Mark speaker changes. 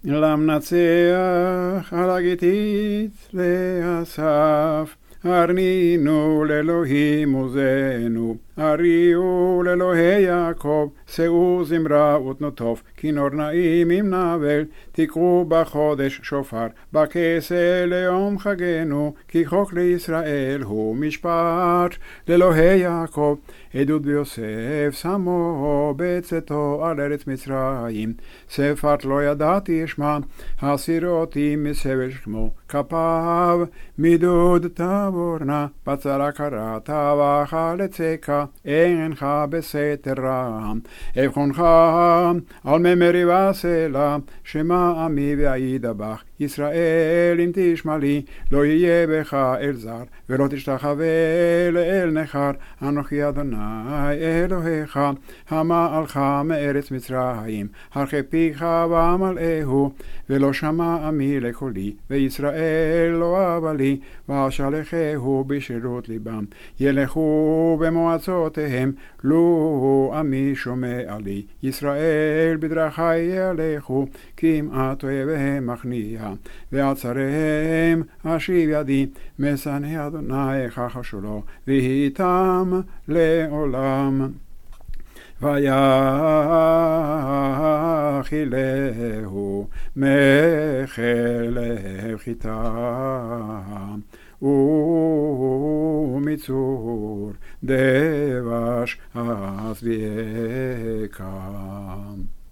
Speaker 1: למנצח על הגיתית לאסף. הרנינו לאלוהים עוזנו, הריעו לאלוהי יעקב, שאו זמרה ותנוטוף, כינור נעים עם נבל, תקעו בחודש שופר, בכסה ליום חגנו, כי חוק לישראל הוא משפט, לאלוהי יעקב, עדות ביוסף, שמו בצאתו על ארץ מצרים, שפת לא ידעתי אשמע, הסירותי מסבל שמו, כפיו מדוד תעבורנה, בצרה קראת וחלצך, אינך בסתר רם, אבחונך על ממריבה סלע, שמע עמי ואידבח, ישראל אם תשמע לי, לא יהיה בך אל זר, ולא תשתחווה לאל נכר, אנוכי אדוני אלוהיך, המעלך מארץ מצרים, הרחק פיך ואמלאהו, ולא שמע עמי לקולי, וישראל לא אהבה לי, ואשלחהו בשירות ליבם, ילכו במועצותיהם, לו עמי שומע לי, ישראל בדרכי ילכו, כמעט אוהביהם מכניע, ועצריהם אשיב ידי, משנא אדוני כחשולו, והיתם לעולם. ויאכילהו מחלב חיטה ומצור דבש אזביעך.